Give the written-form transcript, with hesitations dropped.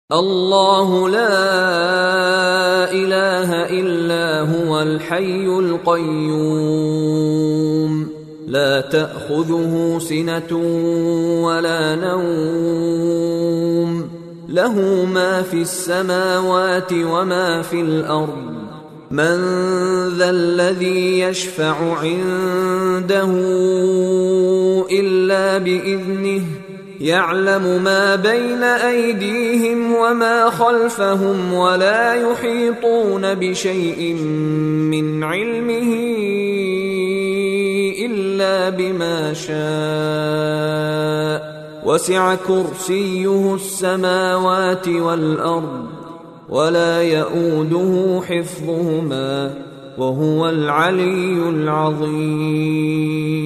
الله لا إله إلا هو الحي القيوم لا تأخذه سنة ولا نوم له ما في السماوات وما في الأرض من ذا الذي يشفع عنده إلا بإذنه يعلم ما بين أيديهم وما خلفهم ولا يحيطون بشيء من علمه إلا بما شاء وسع كرسيه السماوات والأرض ولا يؤوده حفظهما وهو العلي العظيم